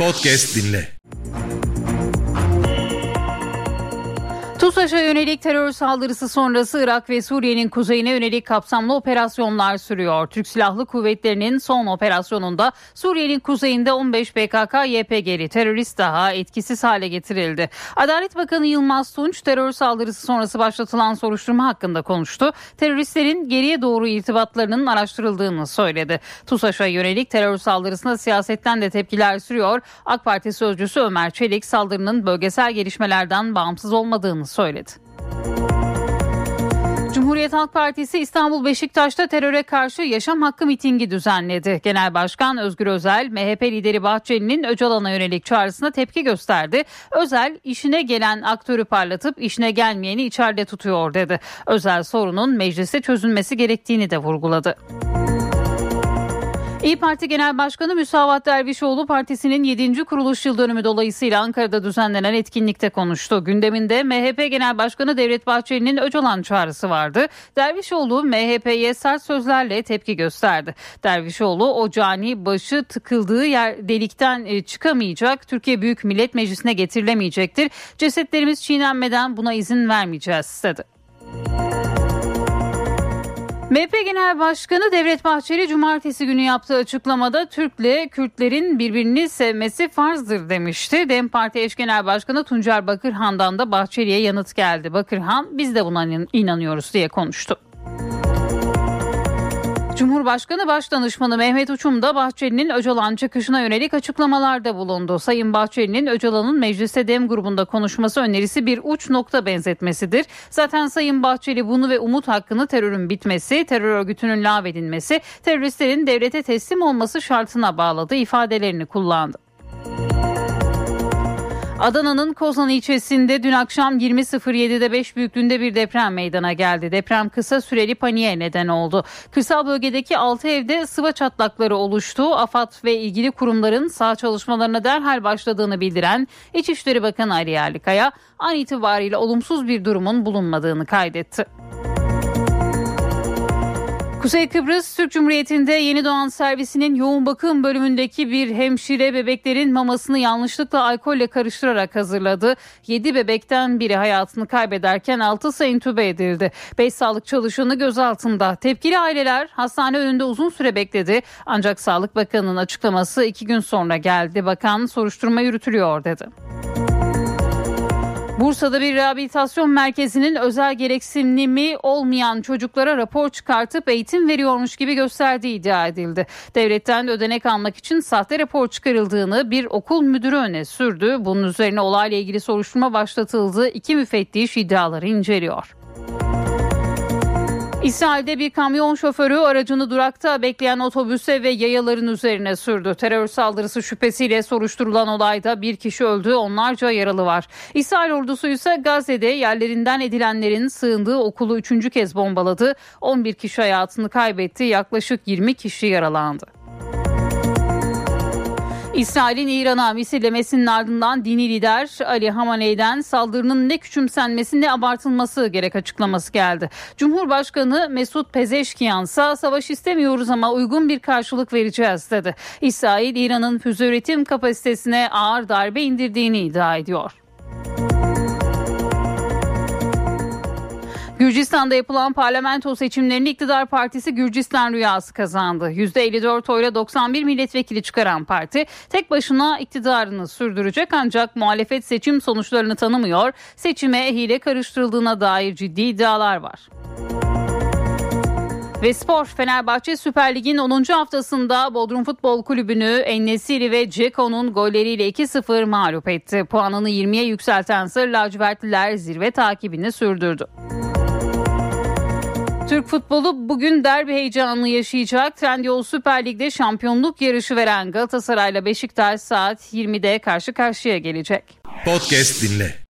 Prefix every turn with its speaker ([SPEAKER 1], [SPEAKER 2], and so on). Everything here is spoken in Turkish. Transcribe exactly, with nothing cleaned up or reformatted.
[SPEAKER 1] Podcast dinle.
[SPEAKER 2] TUSAŞ'a yönelik terör saldırısı sonrası Irak ve Suriye'nin kuzeyine yönelik kapsamlı operasyonlar sürüyor. Türk Silahlı Kuvvetleri'nin son operasyonunda Suriye'nin kuzeyinde on beş P K K Y P G'li terörist daha etkisiz hale getirildi. Adalet Bakanı Yılmaz Tunç terör saldırısı sonrası başlatılan soruşturma hakkında konuştu. Teröristlerin geriye doğru irtibatlarının araştırıldığını söyledi. TUSAŞ'a yönelik terör saldırısına siyasetten de tepkiler sürüyor. AK Parti sözcüsü Ömer Çelik saldırının bölgesel gelişmelerden bağımsız olmadığını söyledi. Cumhuriyet Halk Partisi İstanbul Beşiktaş'ta teröre karşı yaşam hakkı mitingi düzenledi. Genel Başkan Özgür Özel, M H P lideri Bahçeli'nin Öcalan'a yönelik çağrısına tepki gösterdi. Özel, işine gelen aktörü parlatıp işine gelmeyeni içeride tutuyor dedi. Özel sorunun mecliste çözülmesi gerektiğini de vurguladı. İYİ Parti Genel Başkanı Müsavat Dervişoğlu partisinin yedinci kuruluş yıl dönümü dolayısıyla Ankara'da düzenlenen etkinlikte konuştu. Gündeminde M H P Genel Başkanı Devlet Bahçeli'nin Öcalan çağrısı vardı. Dervişoğlu M H P'ye sert sözlerle tepki gösterdi. Dervişoğlu o cani başı tıkıldığı yer delikten çıkamayacak, Türkiye Büyük Millet Meclisi'ne getirilemeyecektir. Cesetlerimiz çiğnenmeden buna izin vermeyeceğiz dedi. M H P Genel Başkanı Devlet Bahçeli cumartesi günü yaptığı açıklamada Türk'le Kürtlerin birbirini sevmesi farzdır demişti. DEM Parti eş genel başkanı Tuncer Bakırhan'dan da Bahçeli'ye yanıt geldi. Bakırhan biz de buna inanıyoruz diye konuştu. Cumhurbaşkanı Başdanışmanı Mehmet Uçum da Bahçeli'nin Öcalan çıkışına yönelik açıklamalarda bulundu. Sayın Bahçeli'nin Öcalan'ın mecliste DEM grubunda konuşması önerisi bir uç nokta benzetmesidir. Zaten Sayın Bahçeli bunu ve umut hakkını terörün bitmesi, terör örgütünün lağvedilmesi, teröristlerin devlete teslim olması şartına bağladı ifadelerini kullandı. Adana'nın Kozan ilçesinde dün akşam yirmi sıfır yedide beş büyüklüğünde bir deprem meydana geldi. Deprem kısa süreli paniğe neden oldu. Kırsal bölgedeki altı evde sıva çatlakları oluştu. AFAD ve ilgili kurumların sağ çalışmalarına derhal başladığını bildiren İçişleri Bakanı Ali Yerlikaya an itibariyle olumsuz bir durumun bulunmadığını kaydetti. Kuzey Kıbrıs Türk Cumhuriyeti'nde yeni doğan servisinin yoğun bakım bölümündeki bir hemşire bebeklerin mamasını yanlışlıkla alkolle karıştırarak hazırladı. yedi bebekten biri hayatını kaybederken altısı entübe edildi. beş sağlık çalışanı gözaltında. Tepkili aileler hastane önünde uzun süre bekledi. Ancak Sağlık Bakanı'nın açıklaması iki gün sonra geldi. Bakan soruşturma yürütülüyor dedi. Bursa'da bir rehabilitasyon merkezinin özel gereksinimi olmayan çocuklara rapor çıkartıp eğitim veriyormuş gibi gösterdiği iddia edildi. Devletten ödenek almak için sahte rapor çıkarıldığını bir okul müdürü öne sürdü. Bunun üzerine olayla ilgili soruşturma başlatıldı. İki müfettiş iddiaları inceliyor. İsrail'de bir kamyon şoförü aracını durakta bekleyen otobüse ve yayaların üzerine sürdü. Terör saldırısı şüphesiyle soruşturulan olayda bir kişi öldü, onlarca yaralı var. İsrail ordusu ise Gazze'de yerlerinden edilenlerin sığındığı okulu üçüncü kez bombaladı. on bir kişi hayatını kaybetti, yaklaşık yirmi kişi yaralandı. İsrail'in İran'a misillemesinin ardından dini lider Ali Hamaney'den saldırının ne küçümsenmesi ne abartılması gerek açıklaması geldi. Cumhurbaşkanı Mesut Pezeşkiyan ise savaş istemiyoruz ama uygun bir karşılık vereceğiz dedi. İsrail İran'ın füze üretim kapasitesine ağır darbe indirdiğini iddia ediyor. Gürcistan'da yapılan parlamento seçimlerini iktidar partisi Gürcistan Rüyası kazandı. yüzde elli dört oyla doksan bir milletvekili çıkaran parti tek başına iktidarını sürdürecek ancak muhalefet seçim sonuçlarını tanımıyor. Seçime hile karıştırıldığına dair ciddi iddialar var. Ve spor, Fenerbahçe Süper Lig'in onuncu haftasında Bodrum Futbol Kulübü'nü En-Nesyri ve Ceko'nun golleriyle iki sıfır mağlup etti. Puanını yirmiye yükselten Sarı Lacivertliler zirve takibini sürdürdü. Türk futbolu bugün derbi heyecanını yaşayacak. Trendyol Süper Lig'de şampiyonluk yarışı veren Galatasaray'la Beşiktaş saat yirmide karşı karşıya gelecek.
[SPEAKER 1] Podcast dinle.